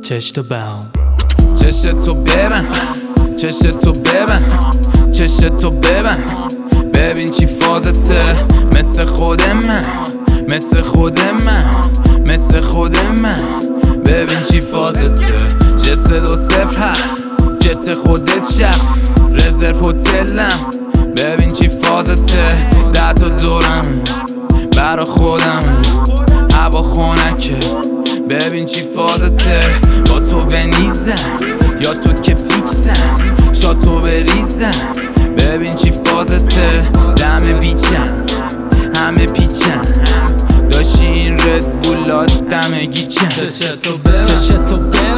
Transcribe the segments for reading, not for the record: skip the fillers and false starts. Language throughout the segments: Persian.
چشتو بم چشتو ببن چشتو ببن چشتو ببن ببین چی فازته مثل خود من مثل خود من مثل خود من ببین چی فازته جست 207 جت خودت شخص رزرو هتلم ببین چی فازته 10 تا دورم برا خودم هوا خونکه ببین چی فازته با تو ونیزم یا تو که فیکسم شاتو بریزم ببین چی فازته دم بیچم همه پیچم داشتی این رد بولات دم گیچم چشتو ببن چشتو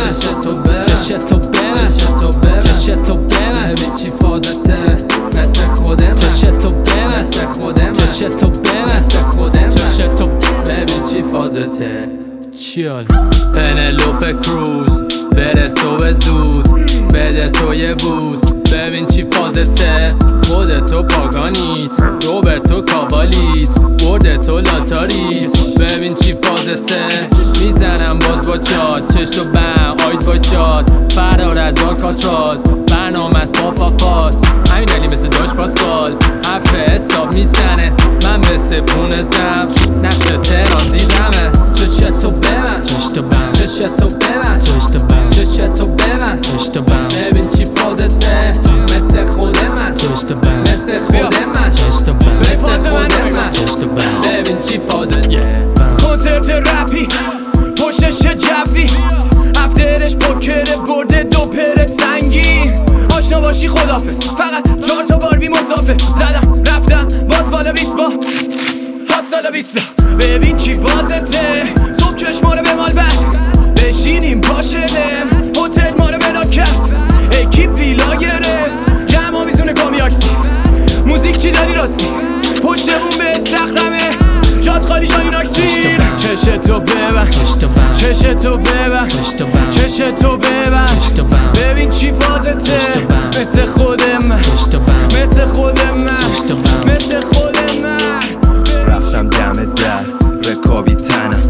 ببن چشتو ببن چشتو ببن ببین چی فازته مثل خودم چشتو ببن مثل خودم چشتو ببن مثل خودم چشتو ببین چی فازته چیال پنلوپ کروز بره صبح زود بده تو یه بوس ببین چی فازته خودتو پاگانیت روبرتو کاوالیت بردتو لاتاریت ببین چی فازته میزنم باز با چاد چشتو بم آیز با چاد فرار از آلکاتراز برنامه از پافافاس همین علی مثل داش پاسکال حرف حساب میزنه من مثل پونه زم نقش تهران زیدمه چشتو ببن چشتو بم چشتو ببن چشتو بم چشتو ببن چشتو بم ببین چی فازته مثل خود من چشتو بم مثل خود من چشتو بم مثل خود من چشتو بم ببین چی فازته کنسرت رپی پشتش چه جوی افترش پوکره برده دو پرت سنگین آشنا باشی خدافظ فقط 4 تا باربی مسافر زدم رفتم باز بالا 20 با هاستالا 20 ببین چی فازته صبح چشما رو به مال بد بشینیم پاشلم هتل ما رو بنا کرد اکیپ ویلا گرفت جمع میزونه کامیاکسی موزیک چی داری راستی پشتمون به استخرمه جاد خالی جانی ناکسی چشتو ببن چشتو ببن چشتو ببن ببین چی فازته مثل خود من مثل خود من مثل خود من رفتم دم در رکابی تنم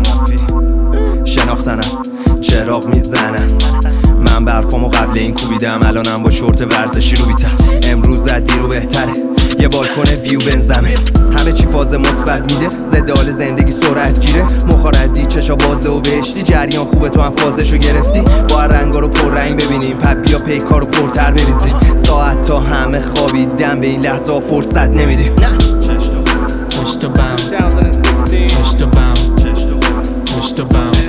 شناختنم چراغ میزنن من برفامو قبل این کوبیدم الانم با شورت ورزشی رو بیتم امروز از دیرو بهتره یه بالکن ویو بنزمه همه چی فاز مثبت میده ضد حال زندگی سرعت گیره مخاردی چشا بازه و بهشتی جریان خوبه تو هم فازشو گرفتی با رنگا رو پر رنگ ببینیم پس بیا پیکارو پرتر بریزیم ساعت تا همه خوابیدن به این لحظه فرصت نمیدیم چشتو بم چشتو بم چشتو بم